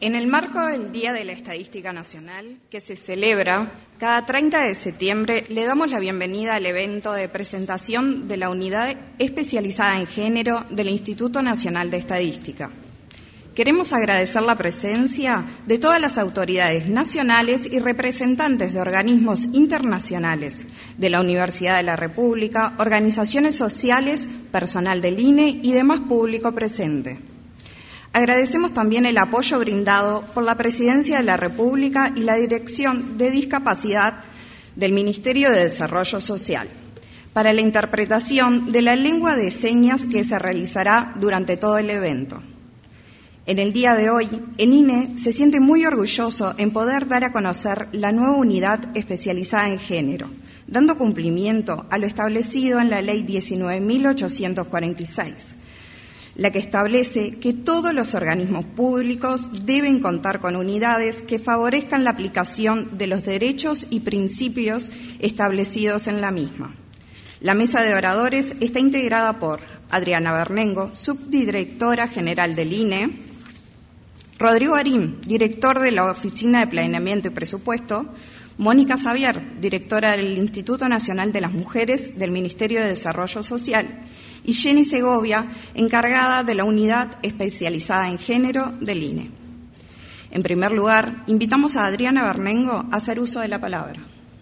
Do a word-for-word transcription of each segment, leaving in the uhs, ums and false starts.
En el marco del Día de la Estadística Nacional, que se celebra cada treinta de septiembre, le damos la bienvenida al evento de presentación de la Unidad Especializada en Género del Instituto Nacional de Estadística. Queremos agradecer la presencia de todas las autoridades nacionales y representantes de organismos internacionales, de la Universidad de la República, organizaciones sociales, personal del I N E y demás público presente. Agradecemos también el apoyo brindado por la Presidencia de la República y la Dirección de Discapacidad del Ministerio de Desarrollo Social para la interpretación de la lengua de señas que se realizará durante todo el evento. En el día de hoy, el I N E se siente muy orgulloso en poder dar a conocer la nueva unidad especializada en género, dando cumplimiento a lo establecido en la Ley diecinueve mil ochocientos cuarenta y seis, la que establece que todos los organismos públicos deben contar con unidades que favorezcan la aplicación de los derechos y principios establecidos en la misma. La mesa de oradores está integrada por Adriana Bernengo, subdirectora general del I N E, Rodrigo Arín, director de la Oficina de Planeamiento y Presupuesto, Mónica Xavier, directora del Instituto Nacional de las Mujeres del Ministerio de Desarrollo Social, y Jenny Segovia, encargada de la Unidad Especializada en Género del I N E. En primer lugar, invitamos a Adriana Bernengo a hacer uso de la palabra.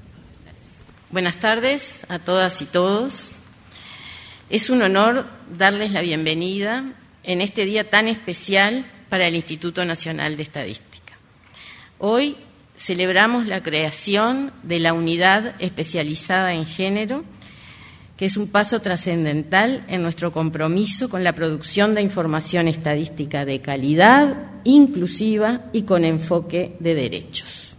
Buenas tardes a todas y todos. Es un honor darles la bienvenida en este día tan especial para el Instituto Nacional de Estadística. Hoy celebramos la creación de la Unidad Especializada en Género, que es un paso trascendental en nuestro compromiso con la producción de información estadística de calidad, inclusiva y con enfoque de derechos.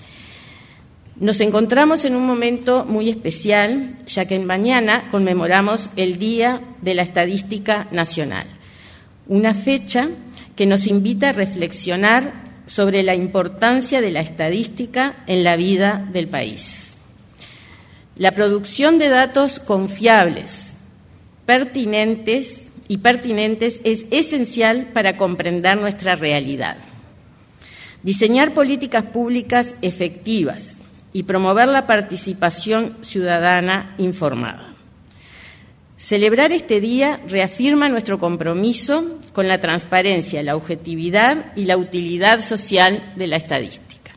Nos encontramos en un momento muy especial, ya que mañana conmemoramos el Día de la Estadística Nacional, una fecha que nos invita a reflexionar sobre la importancia de la estadística en la vida del país. La producción de datos confiables, pertinentes y pertinentes es esencial para comprender nuestra realidad. Diseñar políticas públicas efectivas y promover la participación ciudadana informada. Celebrar este día reafirma nuestro compromiso con la transparencia, la objetividad y la utilidad social de la estadística.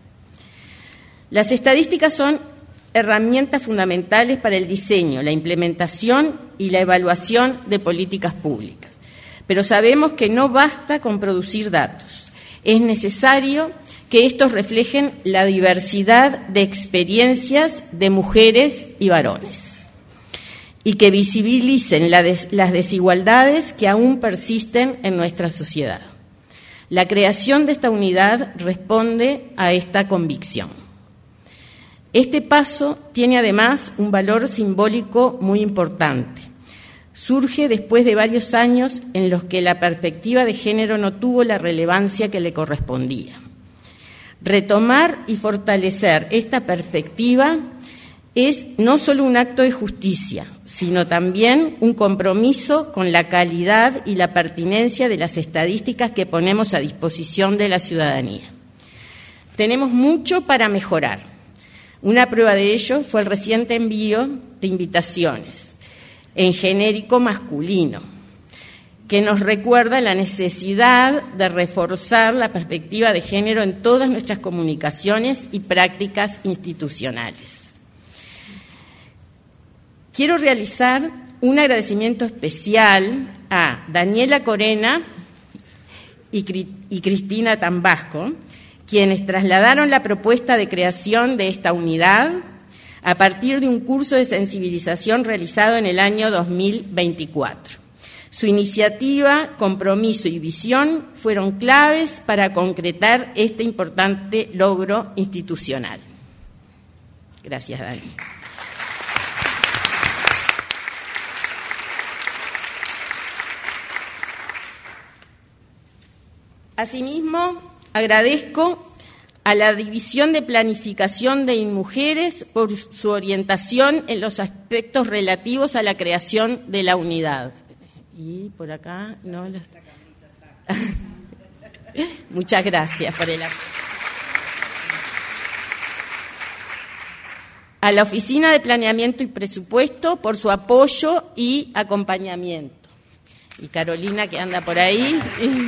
Las estadísticas son herramientas fundamentales para el diseño, la implementación y la evaluación de políticas públicas. Pero sabemos que no basta con producir datos. Es necesario que estos reflejen la diversidad de experiencias de mujeres y varones y que visibilicen la des- las desigualdades que aún persisten en nuestra sociedad. La creación de esta unidad responde a esta convicción. Este paso tiene además un valor simbólico muy importante. Surge después de varios años en los que la perspectiva de género no tuvo la relevancia que le correspondía. Retomar y fortalecer esta perspectiva es no solo un acto de justicia, sino también un compromiso con la calidad y la pertinencia de las estadísticas que ponemos a disposición de la ciudadanía. Tenemos mucho para mejorar. Una prueba de ello fue el reciente envío de invitaciones en genérico masculino, que nos recuerda la necesidad de reforzar la perspectiva de género en todas nuestras comunicaciones y prácticas institucionales. Quiero realizar un agradecimiento especial a Daniela Corena y Cristina Tambasco, quienes trasladaron la propuesta de creación de esta unidad a partir de un curso de sensibilización realizado en el año dos mil veinticuatro. Su iniciativa, compromiso y visión fueron claves para concretar este importante logro institucional. Gracias, Dani. Asimismo, agradezco a la División de Planificación de InMujeres por su orientación en los aspectos relativos a la creación de la unidad. Y por acá no las... Muchas gracias por el apoyo. A la Oficina de Planeamiento y Presupuesto por su apoyo y acompañamiento. Y Carolina, que anda por ahí.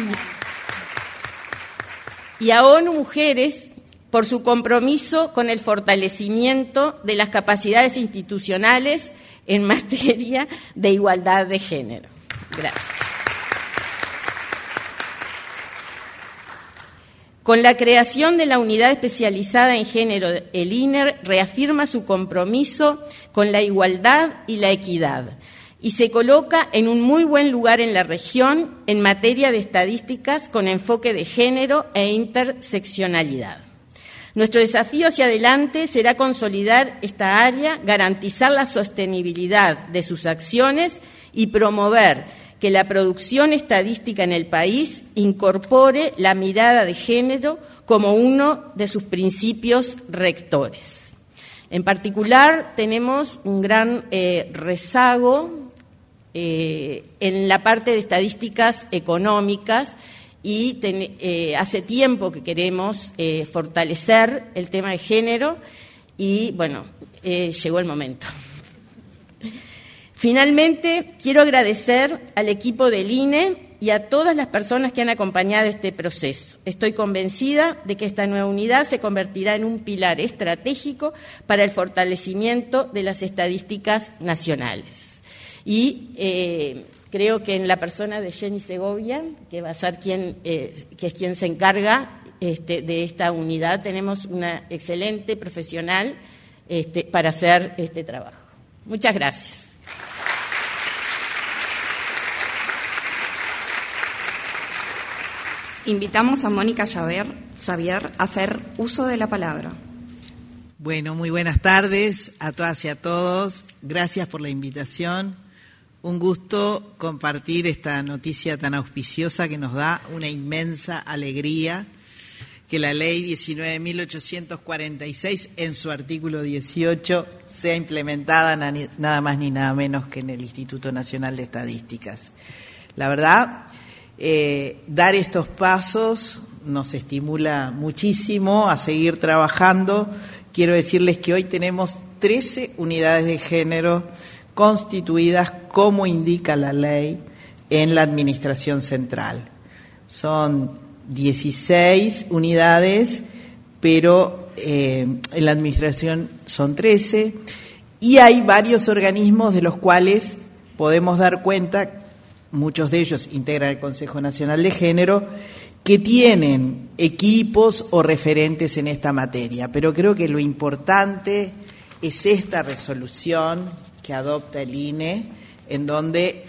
Y a ONU Mujeres por su compromiso con el fortalecimiento de las capacidades institucionales en materia de igualdad de género. Gracias. Con la creación de la Unidad Especializada en Género, el I N E R reafirma su compromiso con la igualdad y la equidad y se coloca en un muy buen lugar en la región en materia de estadísticas con enfoque de género e interseccionalidad. Nuestro desafío hacia adelante será consolidar esta área, garantizar la sostenibilidad de sus acciones y promover que la producción estadística en el país incorpore la mirada de género como uno de sus principios rectores. En particular, tenemos un gran eh, rezago eh, en la parte de estadísticas económicas y ten, eh, hace tiempo que queremos eh, fortalecer el tema de género y, bueno, eh, llegó el momento. Finalmente, quiero agradecer al equipo del I N E y a todas las personas que han acompañado este proceso. Estoy convencida de que esta nueva unidad se convertirá en un pilar estratégico para el fortalecimiento de las estadísticas nacionales. Y eh, creo que en la persona de Jenny Segovia, que va a ser quien, eh, que es quien se encarga este, de esta unidad, tenemos una excelente profesional este, para hacer este trabajo. Muchas gracias. Invitamos a Mónica Xavier a hacer uso de la palabra. Bueno, muy buenas tardes a todas y a todos. Gracias por la invitación. Un gusto compartir esta noticia tan auspiciosa que nos da una inmensa alegría que la Ley diecinueve mil ochocientos cuarenta y seis, en su artículo dieciocho, sea implementada nada más ni nada menos que en el Instituto Nacional de Estadísticas. La verdad, Eh, dar estos pasos nos estimula muchísimo a seguir trabajando. Quiero decirles que hoy tenemos trece unidades de género constituidas como indica la ley en la Administración Central. Son dieciséis unidades, pero eh, en la Administración son trece, y hay varios organismos de los cuales podemos dar cuenta. Muchos de ellos integran el Consejo Nacional de Género, que tienen equipos o referentes en esta materia. Pero creo que lo importante es esta resolución que adopta el I N E, en donde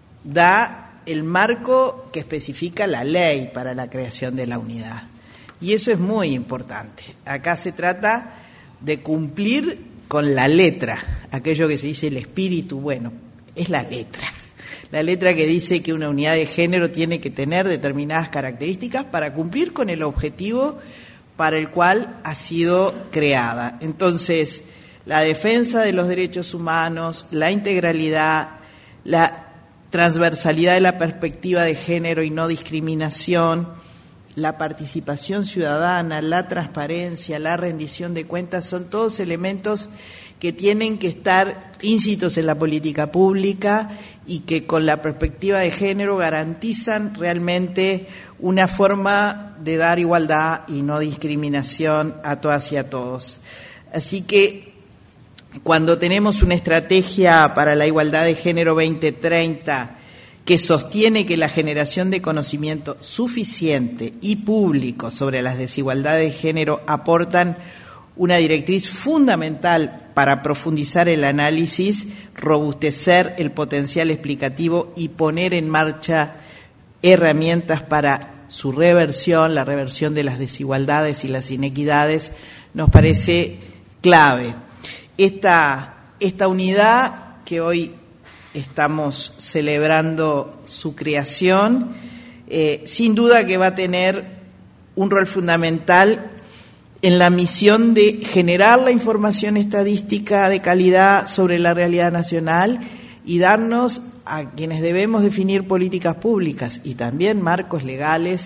da el marco que especifica la ley para la creación de la unidad. Y eso es muy importante. Acá se trata de cumplir con la letra, aquello que se dice el espíritu, bueno, es la letra. La letra que dice que una unidad de género tiene que tener determinadas características para cumplir con el objetivo para el cual ha sido creada. Entonces, la defensa de los derechos humanos, la integralidad, la transversalidad de la perspectiva de género y no discriminación, la participación ciudadana, la transparencia, la rendición de cuentas, son todos elementos que tienen que estar íncitos en la política pública y que con la perspectiva de género garantizan realmente una forma de dar igualdad y no discriminación a todas y a todos. Así que cuando tenemos una estrategia para la igualdad de género veinte treinta que sostiene que la generación de conocimiento suficiente y público sobre las desigualdades de género aportan una directriz fundamental para profundizar el análisis, robustecer el potencial explicativo y poner en marcha herramientas para su reversión, la reversión de las desigualdades y las inequidades, nos parece clave. Esta, esta unidad que hoy estamos celebrando su creación, eh, sin duda que va a tener un rol fundamental en la misión de generar la información estadística de calidad sobre la realidad nacional y darnos a quienes debemos definir políticas públicas y también marcos legales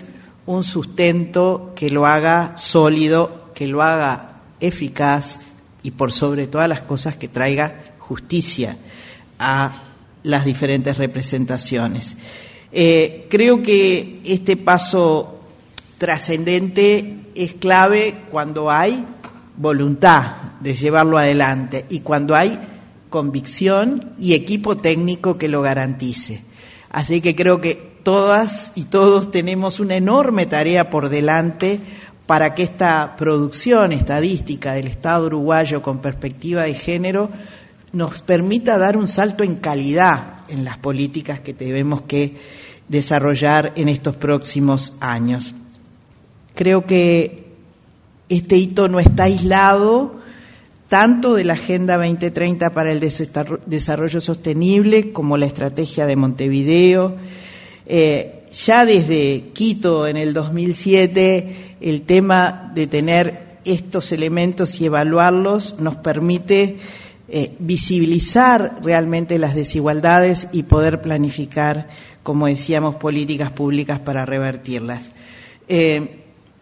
un sustento que lo haga sólido, que lo haga eficaz y por sobre todas las cosas que traiga justicia a las diferentes representaciones. Eh, creo que este paso trascendente es clave cuando hay voluntad de llevarlo adelante y cuando hay convicción y equipo técnico que lo garantice. Así que creo que todas y todos tenemos una enorme tarea por delante para que esta producción estadística del Estado uruguayo con perspectiva de género nos permita dar un salto en calidad en las políticas que tenemos que desarrollar en estos próximos años. Creo que este hito no está aislado tanto de la Agenda veinte treinta para el Desarrollo Sostenible como la Estrategia de Montevideo. Eh, ya desde Quito en el dos mil siete, el tema de tener estos elementos y evaluarlos nos permite eh, visibilizar realmente las desigualdades y poder planificar, como decíamos, políticas públicas para revertirlas. Eh,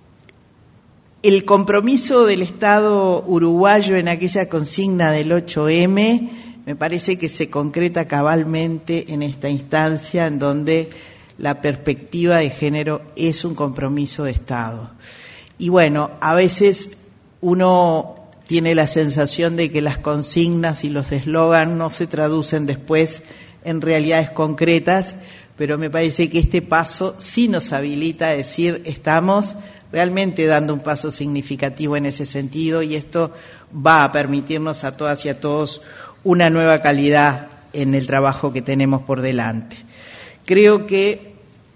el compromiso del Estado uruguayo en aquella consigna del ocho eme me parece que se concreta cabalmente en esta instancia en donde la perspectiva de género es un compromiso de Estado. Y bueno, a veces uno tiene la sensación de que las consignas y los eslogans no se traducen después en realidades concretas, pero me parece que este paso sí nos habilita a decir estamos realmente dando un paso significativo en ese sentido y esto va a permitirnos a todas y a todos una nueva calidad en el trabajo que tenemos por delante. Creo que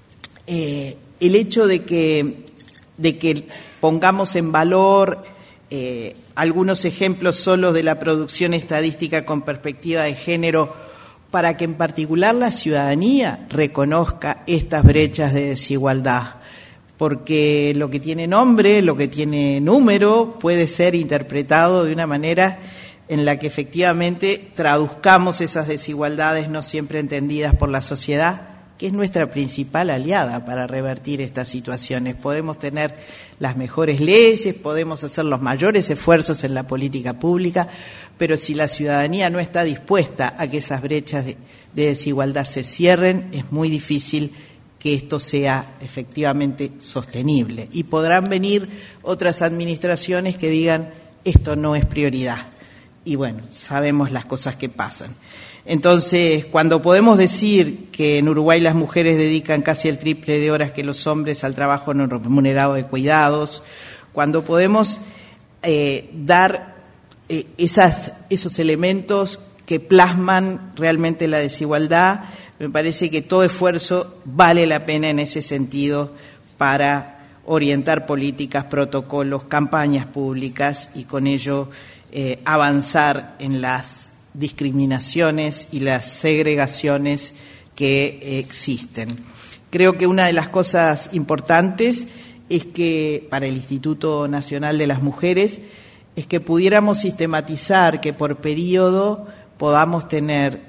eh, el hecho de que, de que pongamos en valor eh, algunos ejemplos solo de la producción estadística con perspectiva de género para que en particular la ciudadanía reconozca estas brechas de desigualdad, porque lo que tiene nombre, lo que tiene número, puede ser interpretado de una manera en la que efectivamente traduzcamos esas desigualdades no siempre entendidas por la sociedad, que es nuestra principal aliada para revertir estas situaciones. Podemos tener las mejores leyes, podemos hacer los mayores esfuerzos en la política pública, pero si la ciudadanía no está dispuesta a que esas brechas de, de desigualdad se cierren, es muy difícil que esto sea efectivamente sostenible. Y podrán venir otras administraciones que digan, esto no es prioridad. Y bueno, sabemos las cosas que pasan. Entonces, cuando podemos decir que en Uruguay las mujeres dedican casi el triple de horas que los hombres al trabajo no remunerado de cuidados, cuando podemos eh, dar eh, esas, esos elementos que plasman realmente la desigualdad, me parece que todo esfuerzo vale la pena en ese sentido para orientar políticas, protocolos, campañas públicas y con ello eh, avanzar en las discriminaciones y las segregaciones que eh, existen. Creo que una de las cosas importantes es que para el Instituto Nacional de las Mujeres es que pudiéramos sistematizar que por periodo podamos tener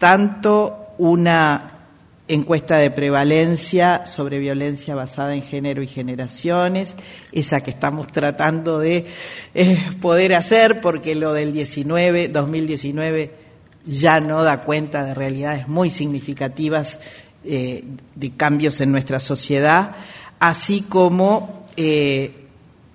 tanto una encuesta de prevalencia sobre violencia basada en género y generaciones, esa que estamos tratando de eh, poder hacer, porque lo del diecinueve, dos mil diecinueve ya no da cuenta de realidades muy significativas eh, de cambios en nuestra sociedad, así como eh,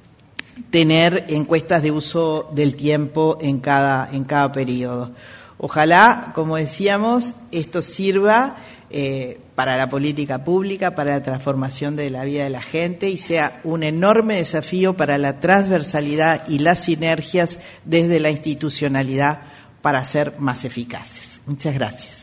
tener encuestas de uso del tiempo en cada, en cada periodo. Ojalá, como decíamos, esto sirva Eh, para la política pública, para la transformación de la vida de la gente y sea un enorme desafío para la transversalidad y las sinergias desde la institucionalidad para ser más eficaces. Muchas gracias.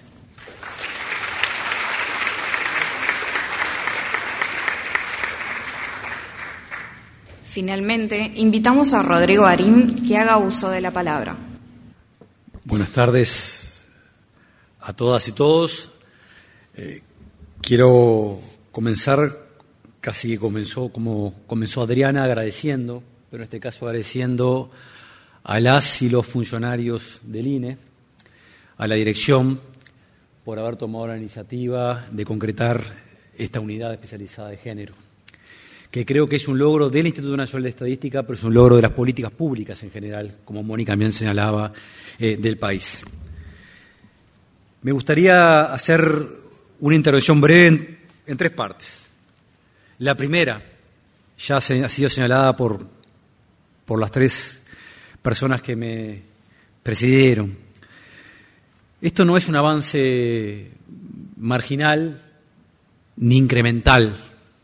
Finalmente, invitamos a Rodrigo Arín que haga uso de la palabra. Buenas tardes a todas y todos. Eh, quiero comenzar, casi que comenzó como comenzó Adriana, agradeciendo, pero en este caso agradeciendo a las y los funcionarios del I N E, a la dirección, por haber tomado la iniciativa de concretar esta unidad especializada de género. que creo que es un logro del Instituto Nacional de Estadística, pero es un logro de las políticas públicas en general, como Mónica también señalaba, eh, del país. Me gustaría hacer una intervención breve en, en tres partes. La primera, ya se, ha sido señalada por, por las tres personas que me presidieron. Esto no es un avance marginal ni incremental.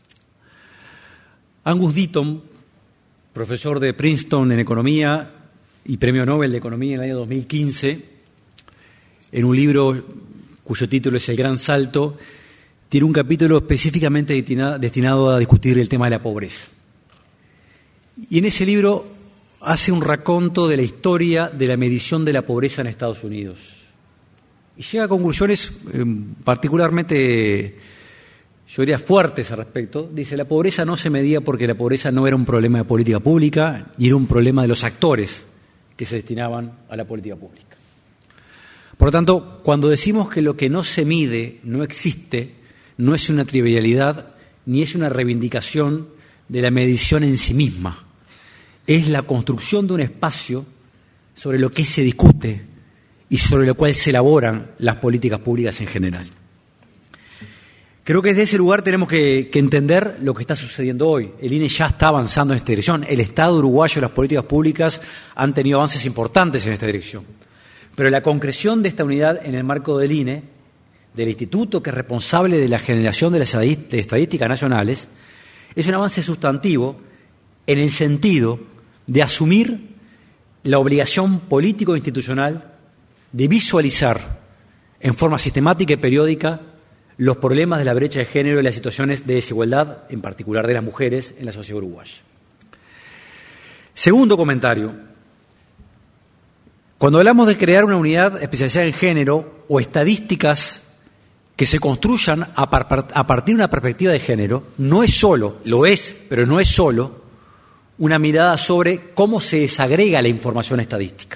Angus Deaton, profesor de Princeton en Economía y Premio Nobel de Economía en el año dos mil quince, en un libro cuyo título es El Gran Salto, tiene un capítulo específicamente destinado a discutir el tema de la pobreza. Y en ese libro hace un raconto de la historia de la medición de la pobreza en Estados Unidos. Y llega a conclusiones eh, particularmente, yo diría, fuertes al respecto. Dice, la pobreza no se medía porque la pobreza no era un problema de política pública, y era un problema de los actores que se destinaban a la política pública. Por lo tanto, cuando decimos que lo que no se mide no existe, no es una trivialidad ni es una reivindicación de la medición en sí misma. Es la construcción de un espacio sobre lo que se discute y sobre lo cual se elaboran las políticas públicas en general. Creo que desde ese lugar tenemos que, que entender lo que está sucediendo hoy. El I N E ya está avanzando en esta dirección. El Estado uruguayo, las políticas públicas han tenido avances importantes en esta dirección. Pero la concreción de esta unidad en el marco del I N E, del instituto que es responsable de la generación de las estadísticas nacionales, es un avance sustantivo en el sentido de asumir la obligación político-institucional de visualizar en forma sistemática y periódica los problemas de la brecha de género y las situaciones de desigualdad, en particular de las mujeres, en la sociedad uruguaya. Segundo comentario. Cuando hablamos de crear una unidad especializada en género o estadísticas que se construyan a, par- a partir de una perspectiva de género, no es solo, lo es, pero no es solo, una mirada sobre cómo se desagrega la información estadística.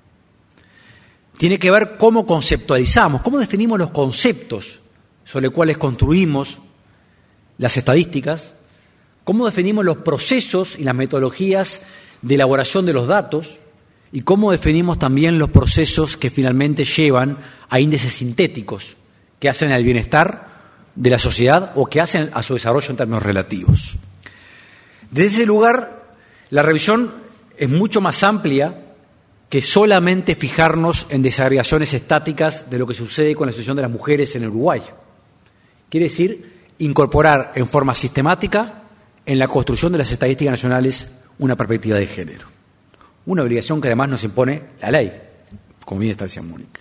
Tiene que ver cómo conceptualizamos, cómo definimos los conceptos sobre los cuales construimos las estadísticas, cómo definimos los procesos y las metodologías de elaboración de los datos y cómo definimos también los procesos que finalmente llevan a índices sintéticos que hacen al bienestar de la sociedad o que hacen a su desarrollo en términos relativos. Desde ese lugar, la revisión es mucho más amplia que solamente fijarnos en desagregaciones estáticas de lo que sucede con la situación de las mujeres en Uruguay. Quiere decir incorporar en forma sistemática en la construcción de las estadísticas nacionales una perspectiva de género. Una obligación que además nos impone la ley, como bien establecía Mónica.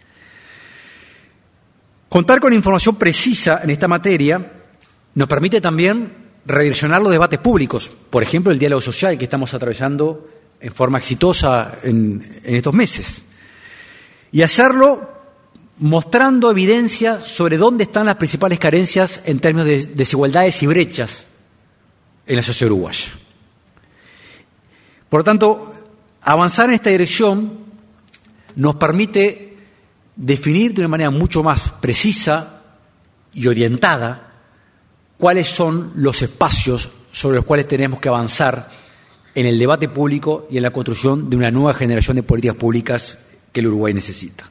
Contar con información precisa en esta materia nos permite también redireccionar los debates públicos, por ejemplo, el diálogo social que estamos atravesando en forma exitosa en, en estos meses. Y hacerlo mostrando evidencia sobre dónde están las principales carencias en términos de desigualdades y brechas en la sociedad uruguaya. Por lo tanto, avanzar en esta dirección nos permite definir de una manera mucho más precisa y orientada cuáles son los espacios sobre los cuales tenemos que avanzar en el debate público y en la construcción de una nueva generación de políticas públicas que el Uruguay necesita.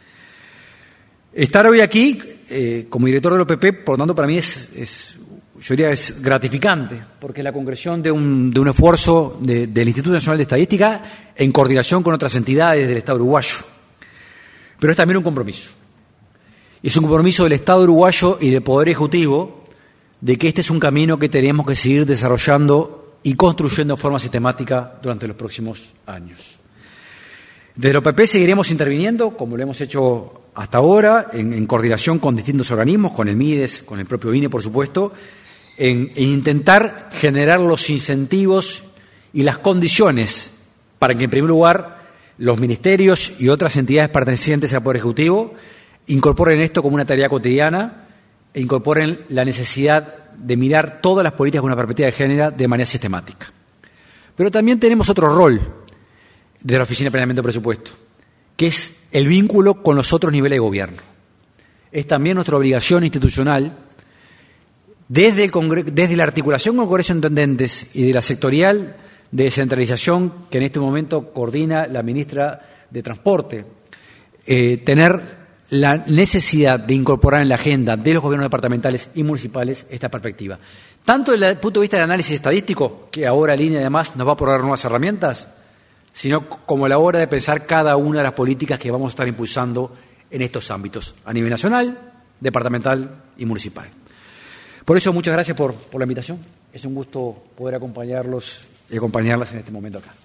Estar hoy aquí, eh, como director del O P P, por lo tanto, para mí es, es, yo diría, es gratificante, porque es la concreción de un, de un esfuerzo de, del Instituto Nacional de Estadística en coordinación con otras entidades del Estado uruguayo. Pero es también un compromiso. Es un compromiso del Estado uruguayo y del Poder Ejecutivo de que este es un camino que tenemos que seguir desarrollando y construyendo de forma sistemática durante los próximos años. Desde el O P P seguiremos interviniendo, como lo hemos hecho hasta ahora, en, en coordinación con distintos organismos, con el MIDES, con el propio I N E, por supuesto, en, en intentar generar los incentivos y las condiciones para que, en primer lugar, los ministerios y otras entidades pertenecientes al Poder Ejecutivo incorporen esto como una tarea cotidiana e incorporen la necesidad de mirar todas las políticas con una perspectiva de género de manera sistemática. Pero también tenemos otro rol de la Oficina de Planeamiento de Presupuesto, que es el vínculo con los otros niveles de gobierno. Es también nuestra obligación institucional Desde, el Congre- desde la articulación con el Congreso de Intendentes y de la sectorial de descentralización que en este momento coordina la ministra de Transporte, eh, tener la necesidad de incorporar en la agenda de los gobiernos departamentales y municipales esta perspectiva. Tanto desde el punto de vista del análisis estadístico, que ahora Línea además nos va a proveer nuevas herramientas, sino como a la hora de pensar cada una de las políticas que vamos a estar impulsando en estos ámbitos, a nivel nacional, departamental y municipal. Por eso, muchas gracias por, por la invitación. Es un gusto poder acompañarlos y acompañarlas en este momento acá.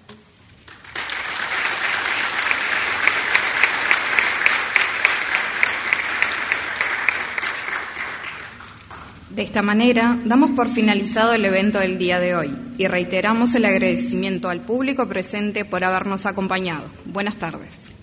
De esta manera, damos por finalizado el evento del día de hoy y reiteramos el agradecimiento al público presente por habernos acompañado. Buenas tardes.